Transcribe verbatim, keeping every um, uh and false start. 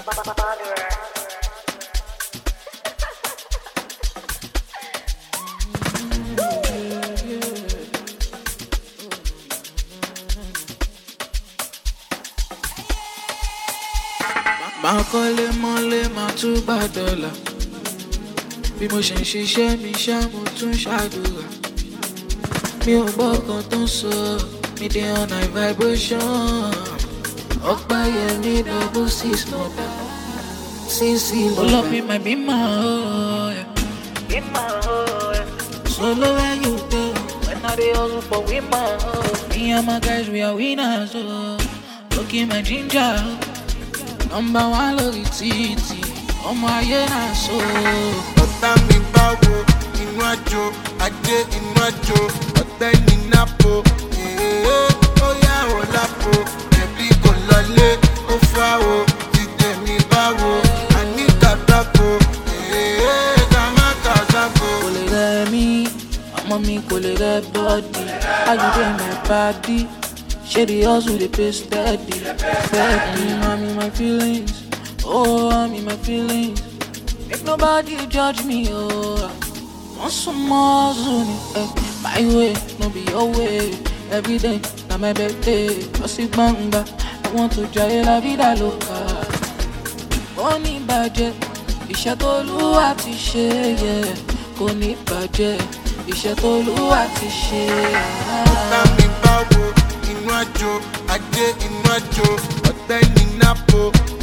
Máa kọ́lé mọ́lé máa tún gbà dọ́là. Bí mo ṣe ń ṣiṣẹ́ mi ṣá mo tún ṣàdúrà. Mi ò gbọ́ kan tó ń sọ, mi dey on high vibration. Ọ̀pá yẹn ní double six mọ̀dà. Sísì ló lọ bí my be my oh yeah. Be my oh yeah. Solo where you go, when I dey hustle for we my oh. Me and my guys we are winners oh. Look in my ginger. Number one lórí títì, ọmọ ayé náà so. Ọ̀tá mi báwo inú àjò, ajé inú àjò, ọ̀tẹ́ ní nápò. Ó yá ò lápò, ẹ̀bí kò lọlé, ó fáwo, jíjẹ mi báwo, àní kàtàkó. Ká má kàtàkó. Kò lè rẹ̀ mí, ọmọ mi kò lè rẹ̀ bọ́ọ̀dì. How you dey my body? Shady hustle, they pay steady, steady. I'm in my feelings, oh, I'm in my feelings. Make nobody judge me, oh. Want some more soon, eh? My way, no be your way. Every day, na my birthday. Bossy banga, I want to try la vida loca. Koni budget, iṣẹ́ t'Olúwa ti ṣe, yeah. Koni budget, iṣẹ́ t'Olúwa ti ṣe. Ọ̀tá mi báwo inú àjò, ajé inú àjò, ọ̀tẹ́ ní nápò.